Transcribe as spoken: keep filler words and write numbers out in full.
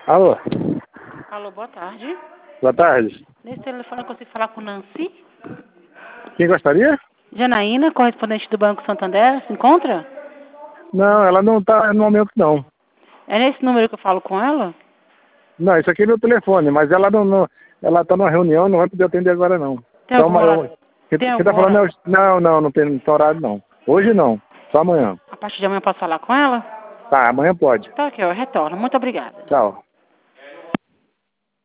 Alô? Alô, boa tarde. Boa tarde. Nesse telefone eu consigo falar com Nancy? Quem gostaria? Janaína, correspondente do Banco Santander, se encontra? Não, ela não está no momento, não. É nesse número que eu falo com ela? Não, isso aqui é meu telefone, mas ela não, não ela está numa reunião, não vai poder atender agora, não. Tem Só algum uma, horário? quem Tem está algum falando é horário? o... Não, não, não tem, não tem horário, não. Hoje não, só amanhã. A partir de amanhã eu posso falar com ela? Tá, amanhã pode. Tá, ok, eu retorno. Muito obrigada. Tchau.